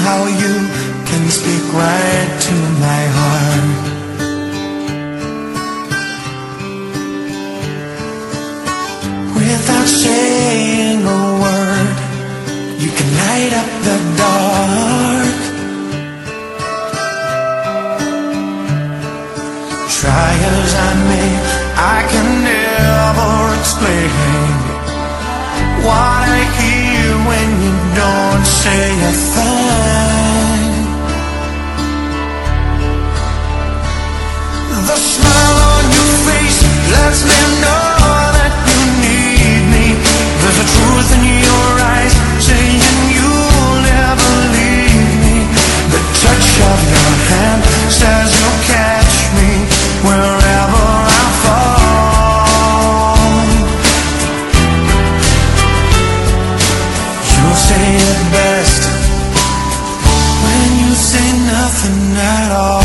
how you can speak right to my heart. Without saying a word, you can light up the dark. Try as I may, I can never explain what I hear when you don't say a thing. The smile on your face lets me know that you need me. There's a truth in your eyes saying you'll never leave me. The touch of your hand says you'll catch me wherever I fall. You'll say it best when you say nothing at all.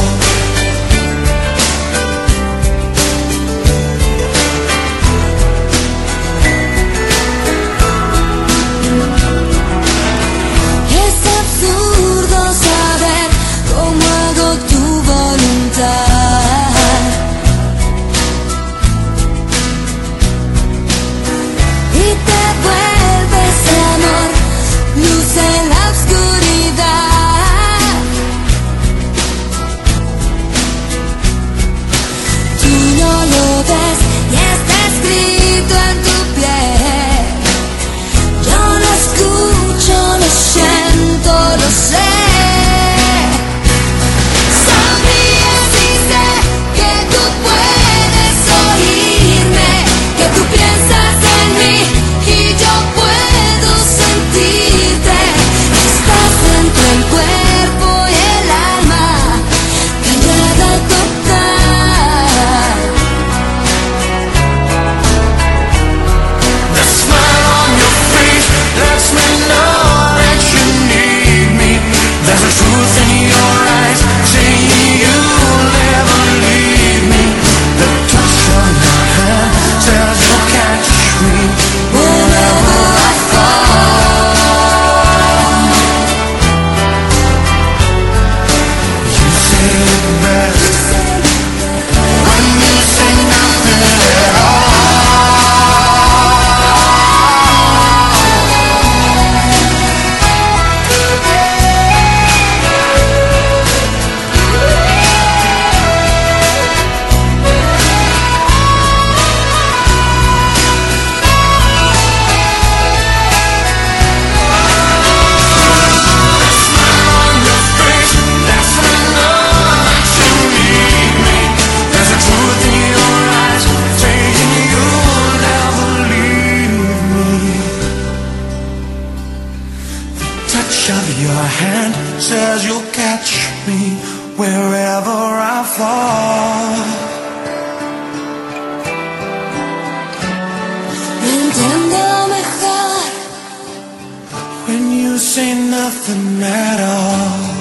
Your hand says you'll catch me wherever I fall. Me entiendo mejor when you say nothing at all.